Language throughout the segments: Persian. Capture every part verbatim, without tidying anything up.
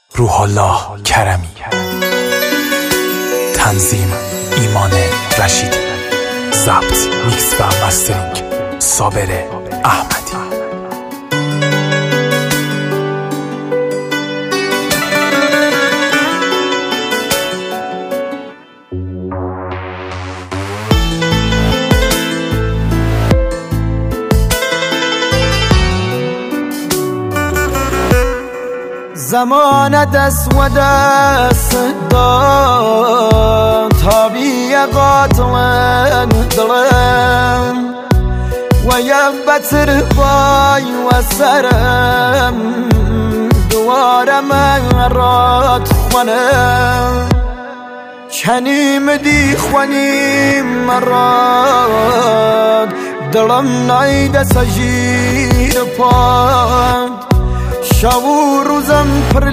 روح الله کرمی. تنظیم ایمان رشیدی. ضبط، میکس و مسترینگ صابر احمدی. زمان دست و دست داد تابی قاتل دلم و یک بطر بای و سرم دوار من رات خونم چنیم دی خونیم مراد دلم نایده سجیر پاد شو روزم پر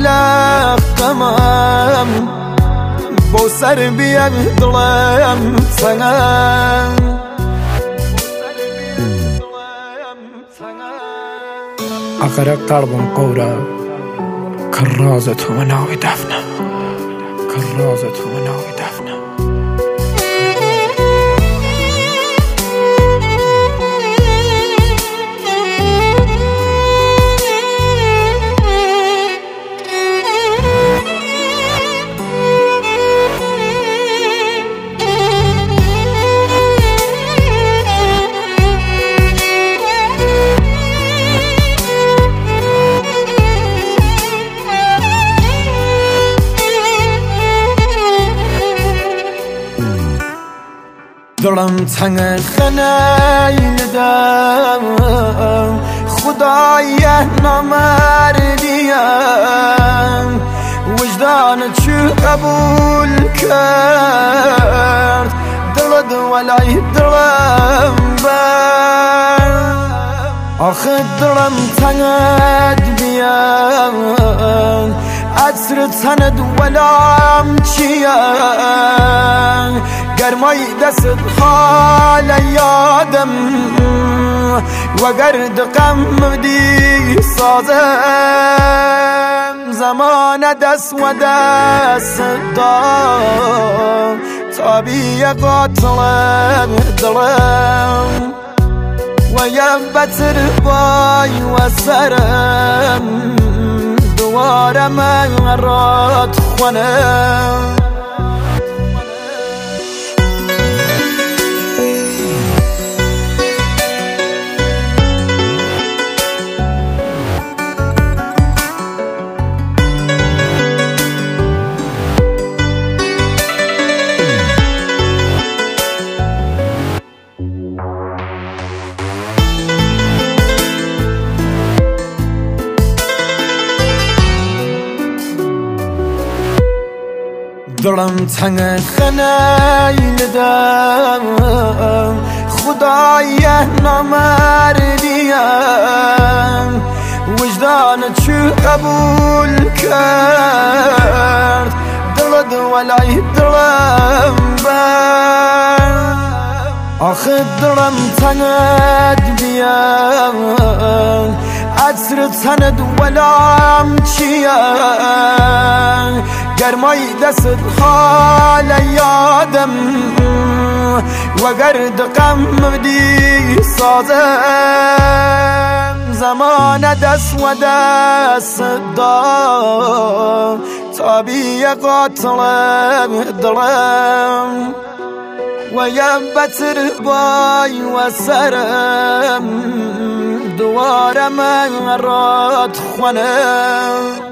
لقمم بو سر بیگ دلم سنم أغرق قلب قورا كرازة وناوي دفنة كرازة وناوي دفنة دلم تنگ خنین دم خدای نامردیم وجدان چو قبول کرد دلد ولای دلم بر آخه دلم تنگ بیام عطر تند ولام چیم گرمای دست حال یادم و گرد غم دی سازم زمان دست و دست داد تابی قاتل دلم و یک بطر بای و سرم دوار من رات خونم دلم تنگ خنین دم خدای نامردیم وجدان چو قبول کرد دلد ولای دلم بر آخه دلم تنگ بیام عطر تند ولام چیم گرمای دست حال یادم و گرد غم دی سازم زمان دست و دست داد تابی قاتل دلم و یک بطر بای و سرم دوار من رات خونم